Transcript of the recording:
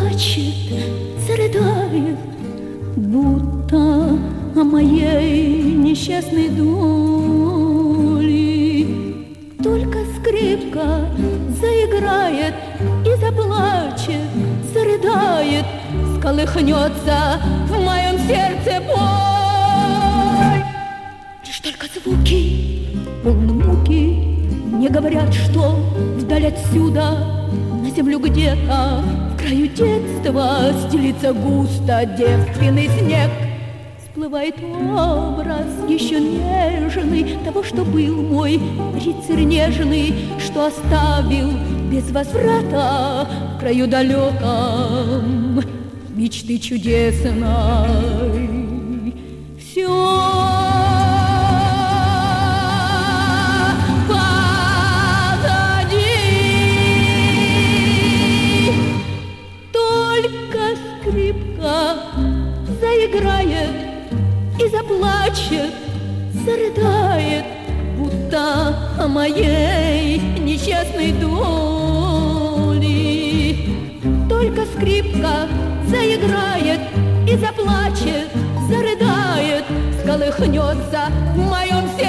заплачет, зарыдает, будто о моей несчастной доле. Только скрипка заиграет и заплачет, зарыдает, сколыхнется в моем сердце боль. Лишь только звуки, полны муки, мне говорят, что вдаль отсюда, на землю где-то, в краю детства стелится густо девственный снег. Всплывает образ еще нежный того, что был мой рыцарь нежный, что оставил без возврата в краю далеком мечты чудесной. Все позади, только скрипка заиграет и заплачет, зарыдает, будто о моей несчастной доле. Только скрипка заиграет и заплачет, зарыдает, сколыхнется в моем сердце.